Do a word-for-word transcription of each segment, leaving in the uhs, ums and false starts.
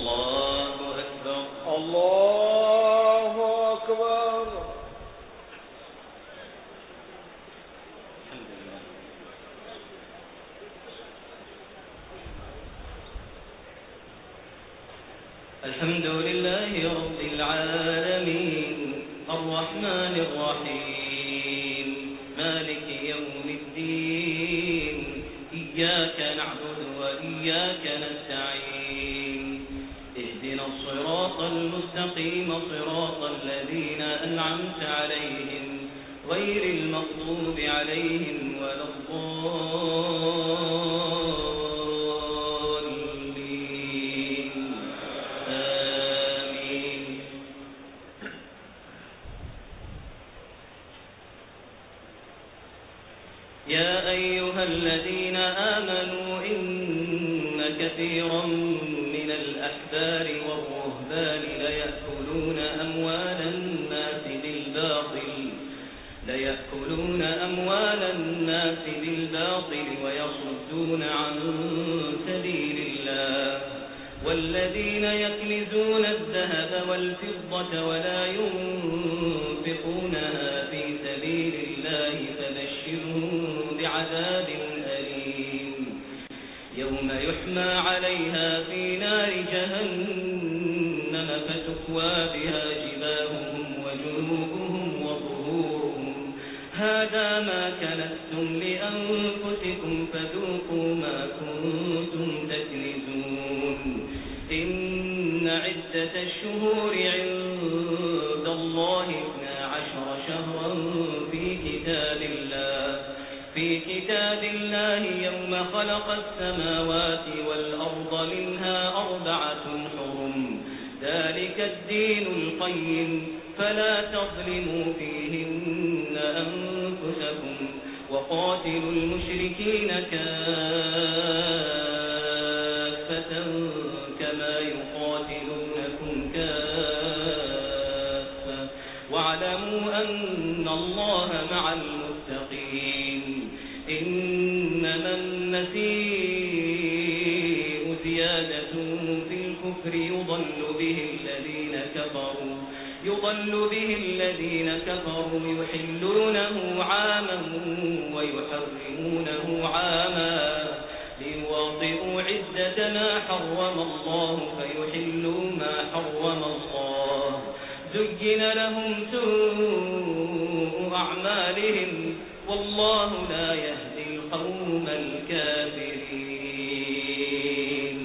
الله أكبر. الله أكبر. الحمد لله رب العالمين الرحمن الرحيم مالك يوم الدين إياك نعبد وإياك نستعين اهدنا الصراط المستقيم صراط الذين أنعمت عليهم غير المغضوب عليهم ولا الضالين آمين. يا أيها الذين آمنوا إن كثيرا من الأحبار والرهبان ليأكلون أموال الناس بالباطل ليأكلون أموال الناس بالباطل ويصدون عن سبيل الله والذين يكنزون الذهب والفضة ولا ينفقونها في سبيل الله فبشرهم بعذاب أليم يوم يحمى عليها في نار جهنم فتكوى بها جباههم وجنوبهم وظهورهم هذا ما كنزتم لأنفسكم فذوقوا ما كنتم تكنزون إن عدة الشهور عند الله اثنا عشر شهرا في كتاب الله في كتاب الله يوم خلق السماوات والأرض منها أربعة حرم ذلك الدين القيم فلا تظلموا فيهن أنفسكم وقاتلوا المشركين كافة كما يقاتلونكم كافة واعلموا أن الله مع المتقين إنما النسيء زيادة في الكفر يضل به الذين كفروا يضل به الذين كفروا يحلونه عاما ويحرمونه عاما ليواطئوا عدة ما حرم الله فيحلوا ما حرم الله زين لهم سوء أعمالهم والله لا يهدي القوم الكافرين.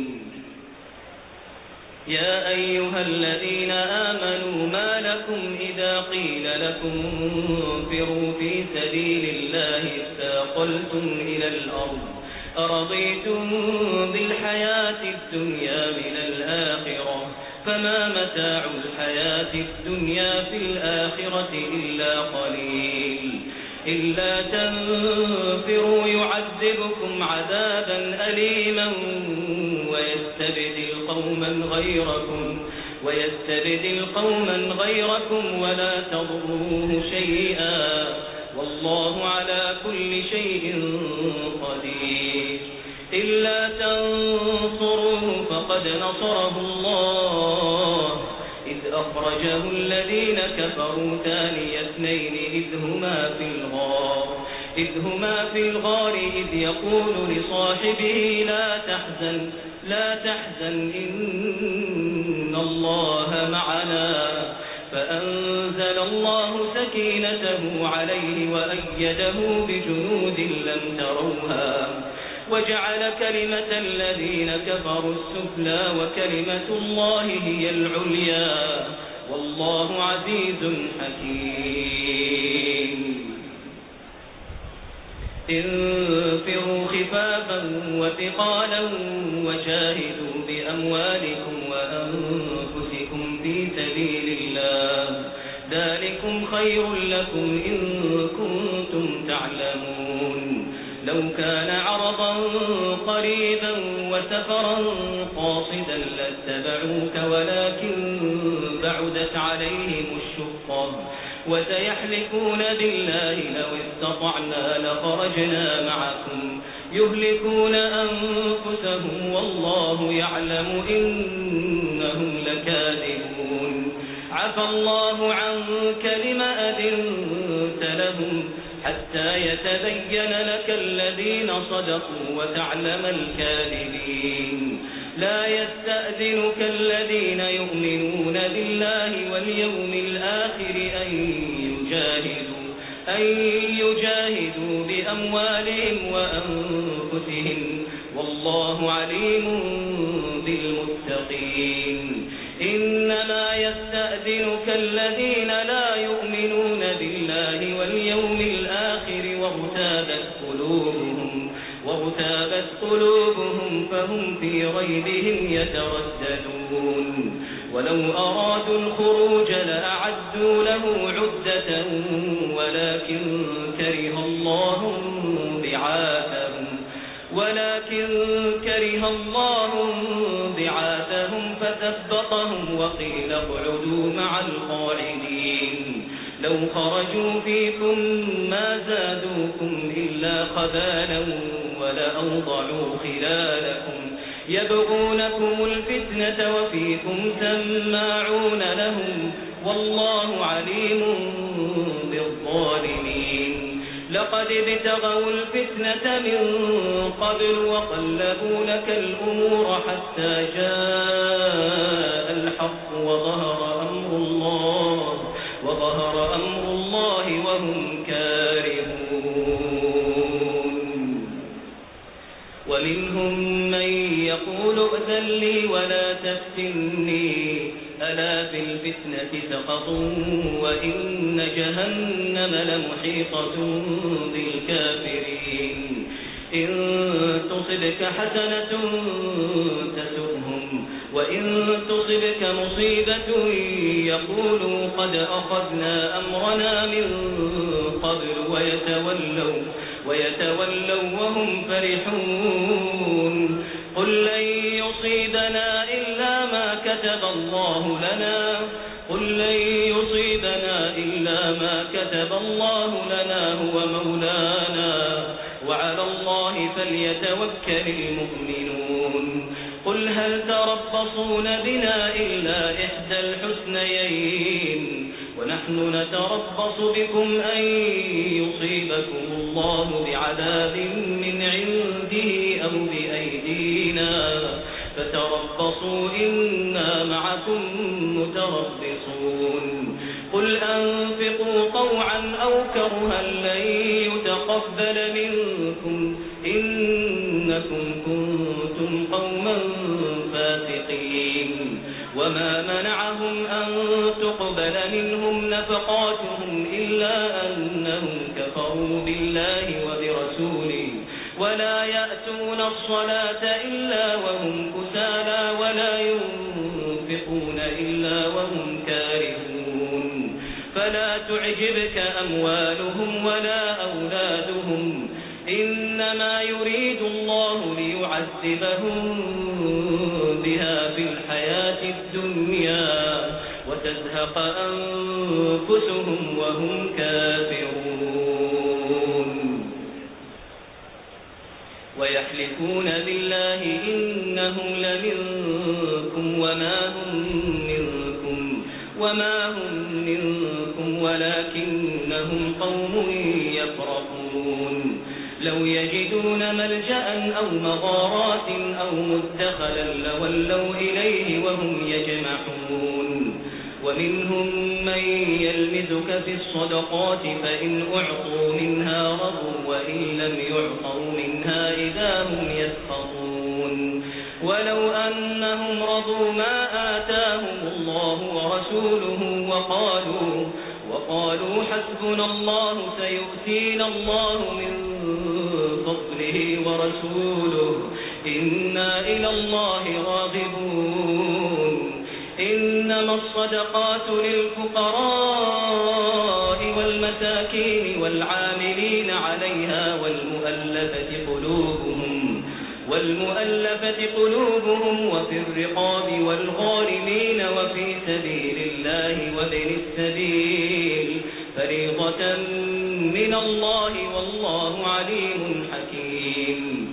يا أيها الذين آمنوا ما لكم إذا قيل لكم انفروا في سبيل الله اثاقلتم إلى الأرض أرضيتم بالحياة الدنيا من الآخرة فما متاع الحياة الدنيا في الآخرة إلا قليل إلا تنفروا يعذبكم عذابا أليما ويستبدل قوما غيركم ويستبدل قوما غيركم ولا تضروه شيئا والله على كل شيء قدير إلا تنصروه فقد نصره الله إذ أخرجه الذين كفروا ثاني اثنين إذ هما في الغار إذ هما في الغار إذ يقول لصاحبه لا تحزن لا تحزن إن الله معنا فأنزل الله سكينته عليه وأيده بجنود لم تروها وجعل كلمة الذين كفروا السفلى وكلمة الله هي العليا والله عزيز حكيم. انفروا خفافا وثقالا وجاهدوا بأموالكم وأنفسكم في سبيل الله ذلكم خير لكم إن كنتم تعلمون لو كان عرضا قريبا وسفرا قاصدا لاتبعوك ولكن بعدت عليهم الشقة وسيحلفون بالله لو استطعنا لخرجنا معكم يهلكون أنفسهم والله يعلم إن لكاذبون عفى الله عنك لم أذنت لهم حتى يتبين لك الذين صدقوا وتعلم الكاذبين لا يستأذنك الذين يؤمنون بالله واليوم الآخر أن يجاهدوا أن يجاهدوا بأموالهم وأنفسهم والله عليم بالمتقين إنما يستأذنك الذين لا يؤمنون بالله واليوم الآخر وارتابت قلوبهم وارتابت قلوبهم فهم في ريبهم يترددون ولو أرادوا الخروج لأعدوا له عدة ولكن كره الله بعاثهم ولكن كره الله بعاثهم فثبطهم وقيل اقعدوا مع القاعدين لو خرجوا فيكم ما زادوكم إلا خبالا ولأوضعوا خلالكم يبغونكم الفتنة وفيكم سماعون لهم والله عليم بالظالمين لقد ابتغوا الفتنة من قبل وقلبوا لك الأمور حتى جاء الحق وظهر أمر الله وظهر أمر الله وهم كارهون ومنهم من يقول ائذن لي ولا تفتني ألا في الفتنة سقطوا وإن جهنم لمحيطة بالكافرين إن تصبك حسنة تسؤهم وإن تصبك مصيبة يقولوا قد أخذنا أمرنا من قبل ويتولوا ويتولوا وهم فرحون قل لن يصيبنا إلا ما كتب الله لنا قل لن يصيبنا إلا ما كتب الله لنا هو مولانا وعلى الله فليتوكل المؤمنون قل هل تربصون بنا إلا إحدى الحسنيين ونحن نتربص بكم أن يصيبكم الله بعذاب من عنده أو بأيدينا فتربصوا إنا معكم متربصون قل أنفقوا طوعا أو كرها لن يتقبل منكم إنكم كنتم قوما فاسقين وما منعهم أن تقبل منهم نفقاتهم إلا أنهم كفروا بالله وبرسوله ولا يأتون الصلاة إلا وهم كسالى ولا ينفقون إلا وهم كارهون فلا تعجبك أموالهم ولا أولادهم إنما يريد الله ليعذبهم بها في الحياة الدنيا وتزهق أنفسهم وهم كافرون ويحلفون بالله إنهم لمنكم وما هم منكم وما هم منكم ولكنهم قوم يفرقون لو يجدون ملجأ أو مغارات أو مدخلا لولوا إليه وهم يجمحون ومنهم من يلمزك في الصدقات فإن أعطوا منها رضوا وإن لم يعطوا منها إذا هم يسخطون ولو أنهم رضوا ما آتاهم الله ورسوله وقالوا وقالوا حسبنا الله سيؤتينا الله من فضله ورسوله إنا إلى الله راغبون إنما الصدقات للفقراء والمساكين والعاملين عليها والمؤلفة قلوبهم والمؤلفة قلوبهم وفي الرقاب والغارمين وفي سبيل الله وابن السبيل فريضة من الله والله عليم حكيم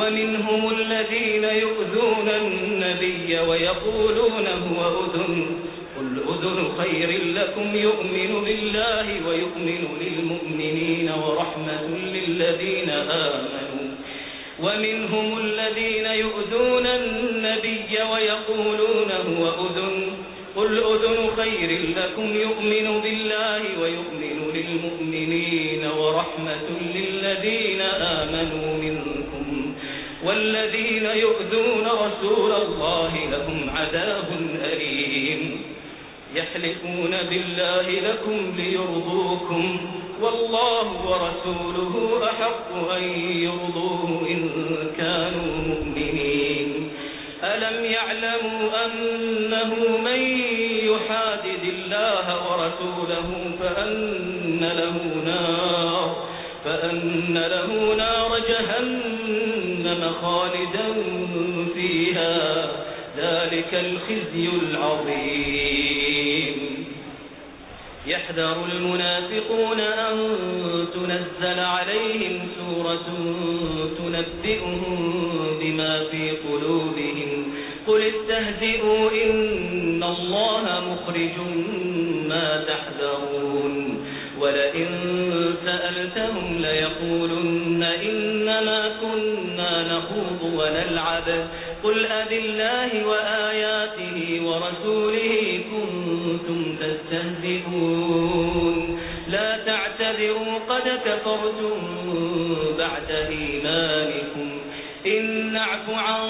ومنهم الذين يؤذون النبي ويقولون هو أذن قل أذن خير لكم يؤمن بالله ويؤمن للمؤمنين ورحمة للذين آمنوا ومنهم الذين يؤذون النبي ويقولون هو أذن قل أذن خير لكم يؤمن بالله ويؤمن للمؤمنين ورحمة للذين آمنوا منكم والذين يؤذون رسول الله لهم عذاب أليم يحلفون بالله لكم ليرضوكم والله ورسوله أحق أن يرضوه إن كانوا مؤمنين ألم يعلموا أنه من يحادد الله ورسوله فأن له نار فأن له نار جهنم خالدا فيها ذلك الخزي العظيم يحذر المنافقون أن تنزل عليهم سورة تنبئهم بما في قلوبهم قل استهزئوا إن الله مخرج ما تحذرون ولئن سألتهم ليقولن إنما كنا نخوض ونلعب قل أبالله وآياته ورسوله كنتم تستهزئون لا تعتذروا قد كفرتم بعد إيمانكم إن نعف عن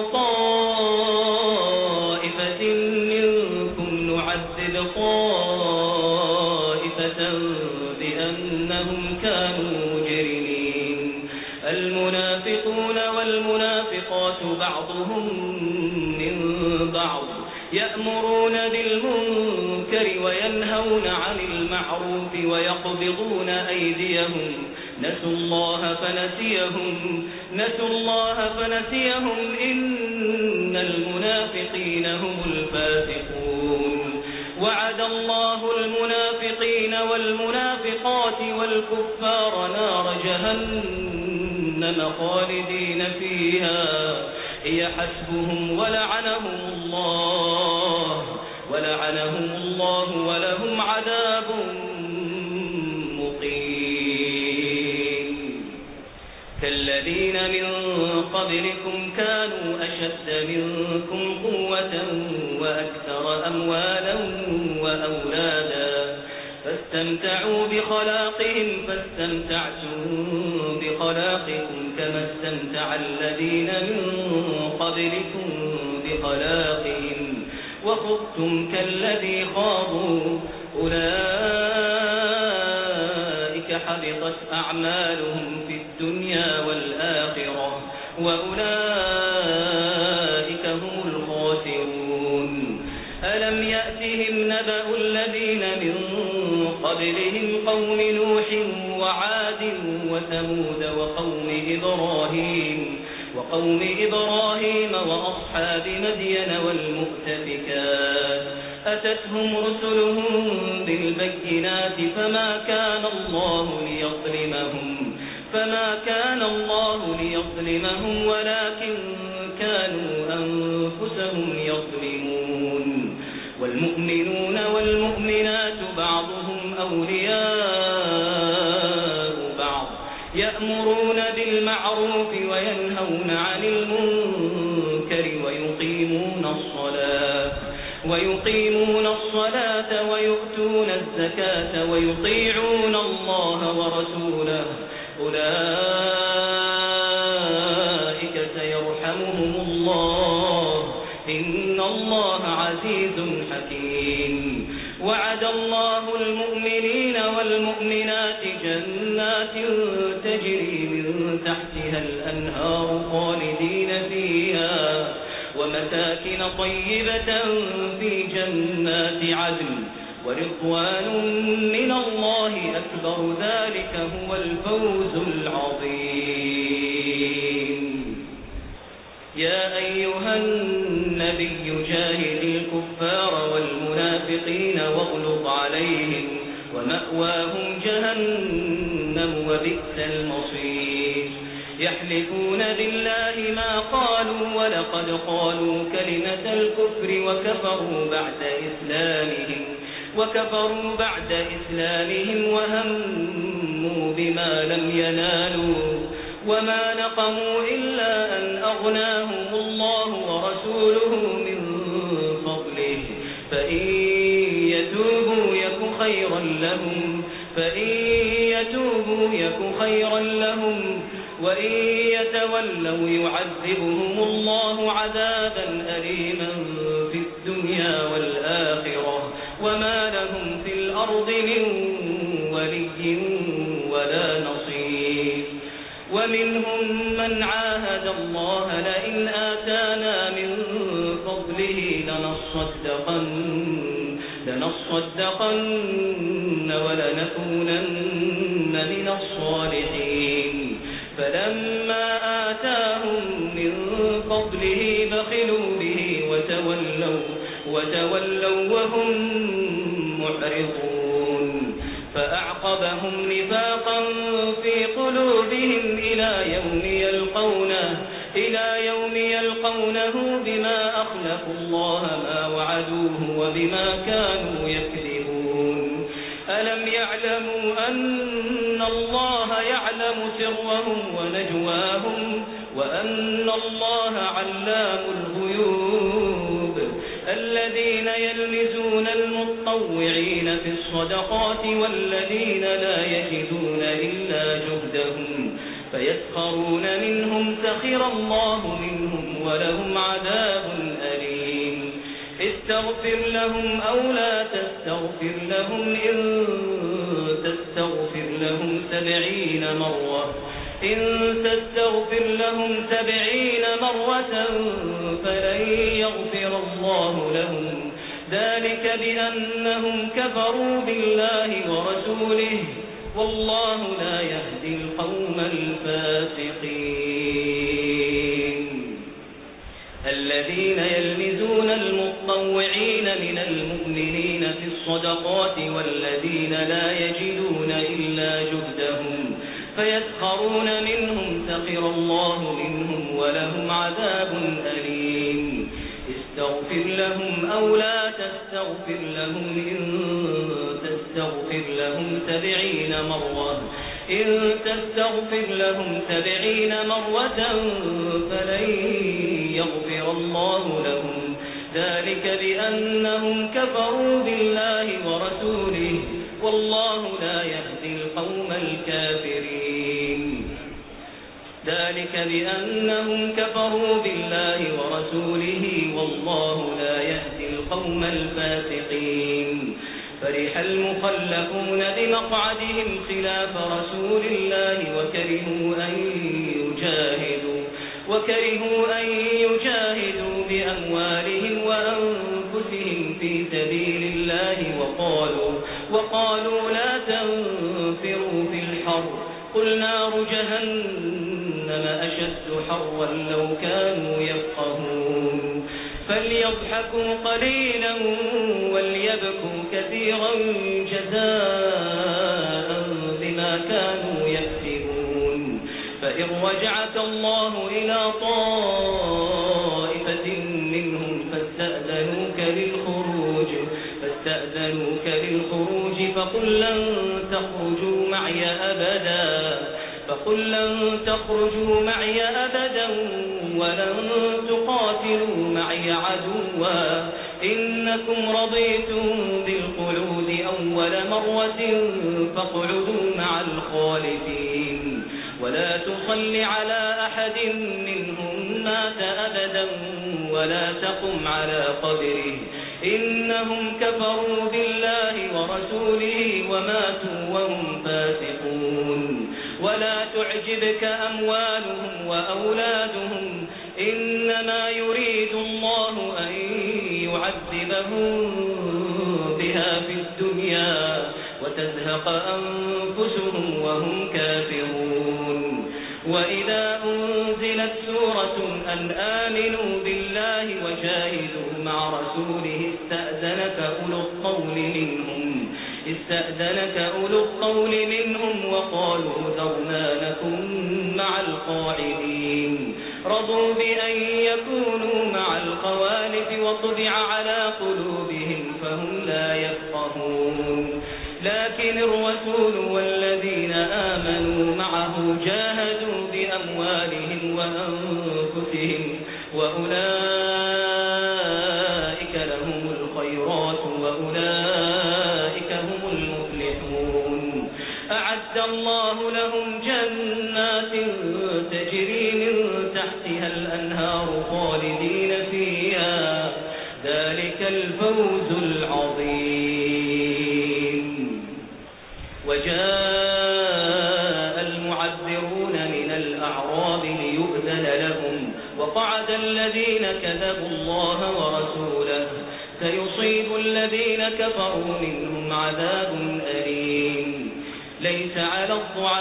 طائفة منكم نعذب طائفة بأنهم كانوا مجرمين المنافقون والمنافقات بعضهم من بعض يأمرون بالمنكر وينهون عن المعروف ويقبضون أيديهم نسوا الله فنسيهم نسوا الله فنسيهم إن المنافقين هم الفاسقون وعد الله المنافقين والمنافقات والكفار نار جهنم خالدين فيها هي حسبهم ولعنهم الله ولعنهم الله ولهم عذاب مقيم كالذين من قبلكم كانوا أشد منكم قوة وأكثر أموالا وأولادا فاستمتعوا بخلاقهم فاستمتعتم بخلاقكم كما استمتع الذين من قبلكم بخلاقهم وخضتم كالذي خاضوا أولئك حبطت أعمالهم في الدنيا والآخرة وأولئك هم الخاسرون ألم يأتهم نبأ الذين من قبلهم قوم نوح وعاد وثمود وقوم إبراهيم وقوم إبراهيم وأصحاب مدين والمؤتفكات أتتهم رسلهم بالبينات فما كان الله ليظلمهم فما كان الله ليظلمهم ولكن كانوا أنفسهم يظلمون والمؤمنون والمؤمنات بعضهم أولياء بعض يأمرون بالمعروف وينهون عن المنكر ويقيمون الصلاة ويقيمون الصلاة ويؤتون الزكاة ويطيعون الله ورسوله أولئك سيرحمهم الله إن الله عزيز حكيم وعد الله المؤمنين والمؤمنات جنات تجري من تحتها الأنهار خالدين فيها ومساكن طيبة في جنات عدن ورضوان من الله أكبر ذلك هو الفوز العظيم يا أيها النبي جاهد الكفار والمنافقين واغلظ عليهم ومأواهم جهنم وبئس المصير يحلفون بالله قالوا كلمة الكفر وكفروا بعد إسلامهم وكفروا بعد إسلامهم وهموا بما لم ينالوا وما نقموا إلا أن أغناهم الله ورسوله من فضله فإن يتوبوا يك خيرا لهم فإن يتوبوا يك خيرا لهم وإن يتولوا يعذبهم الله عذابا أليما في الدنيا والآخرة وما لهم في الأرض من ولي ولا نصير ومنهم من عاهد الله لئن آتانا من فضله لنصدقن لنصدقن ولنكونن من الصالحين فلما آتاهم من فضله بخلوا به وتولوا وتولوا وهم معرضون فأعقبهم نفاقا في قلوبهم إلى يوم يلقونه إلى يوم يلقونه بما أخلفوا الله ما وعدوه وبما كانوا يكذبون ألم يعلموا أن الله يعلم سرهم ونجواهم وأن الله علام الغيوب الذين يلمزون المتطوعين في الصدقات والذين لا يجدون إلا جهدهم فيسخرون منهم سخر الله منهم ولهم عذاب أليم استغفر لهم أو لا تستغفر لهم إن تستغفر لهم سبعين مرة إن تستغفر لهم سبعين مرة فلن يغفر الله لهم ذلك بأنهم كفروا بالله ورسوله والله لا يهدي القوم الفاسقين الذين يلمزون المتطوعين من المؤمنين في الصدقات والذين لا يجدون إلا جهدهم فيسخرون منهم سخر الله منهم ولهم عذاب أليم استغفر لهم أو لا تستغفر لهم إن تستغفر لهم سبعين مرة إن تستغفر لهم سبعين مرة فلن يغفر الله لهم ذلك بأنهم كفروا بالله ورسوله والله لا يهدي القوم الكافرين ذلك بأنهم كفروا بالله ورسوله والله لا يهدي القوم الفاسقين فرح المخلفون بمقعدهم خلاف رسول الله وكرهوا أن يجاهدوا وكرهوا أن يجاهدوا بأموالهم وأنفسهم في سبيل الله وقالوا وقالوا لا تنفروا في الحر قل نار جهنم أشد حرا لو كانوا يفقهون فليضحكوا قليلا وليبكوا كثيرا جزاء بما كانوا يكسبون فإن رجعك الله إلى طائفة منهم فاستأذنوك للخروج فاستأذنوك للخروج فقل لن تخرجوا معي أبدا فقل لن تخرجوا معي أبدا ولن تقاتلوا معي عدوا إنكم رضيتم بالقعود أول مرة فاقعدوا مع الخالفين ولا تصل على أحد منهم مات أبدا ولا تقم على قبره إنهم كفروا بالله ورسوله وماتوا وهم فاسقون ولا تعجبك أموالهم وأولادهم إنما يريد الله أن يعذبهم بها في الدنيا وتزهق أنفسهم وهم كافرون وإذا أنزلت سورة أن آمنوا بالله وجاهدوا مع رسوله استأذنك أولو الطول منهم استأذنك أولو الطول منهم وقالوا ذرنا لكم مع القاعدين رضوا بأن يكونوا مع الخوالف وطبع على قلوبهم فهم لا يفقهون لكن الرسول والذين آمنوا معه جاهدوا بأموالهم وأنفسهم وأولئك لهم الخيرات وأولئك هم المفلحون أعد الله لهم جنات تجري من تحتها الأنهار خالدين فيها ذلك الفوز العظيم وجاء المعذرون من الأعراب ليؤذن لهم وقعد الذين كذبوا الله ورسوله سيصيب الذين كفروا منهم عذاب أليم ليس على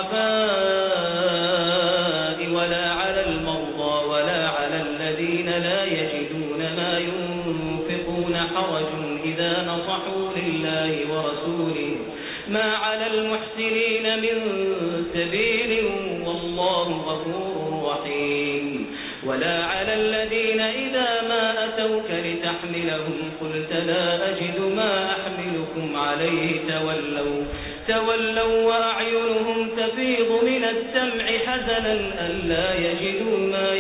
الضعفاء ولا على المرضى ولا على الذين لا يجدون ما ينفقون حرج إذا نصحوا لله ورسوله ما على المحسنين من سبيل والله غفور رحيم ولا على الذين إذا ما أتوك لتحملهم قلت لا أجد ما أحملكم عليه تولوا تولوا وأعينهم تفيض من الدمع حزنا ألا يجدوا ما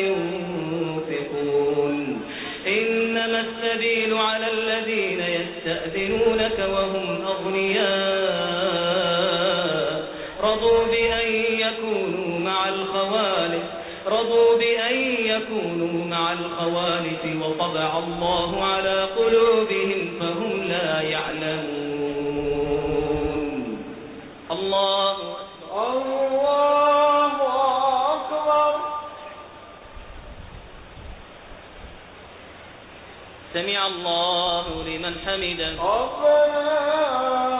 ينفقون إنما السبيل على الذين يستأذنونك وهم أغنياء رضوا بأن يكونوا مع الخوالف رضوا بأن يكونوا مع الخوالف وطبع الله على قلوبهم فهم لا يعلمون الله الله أكبر سمع الله لمن حمده ربنا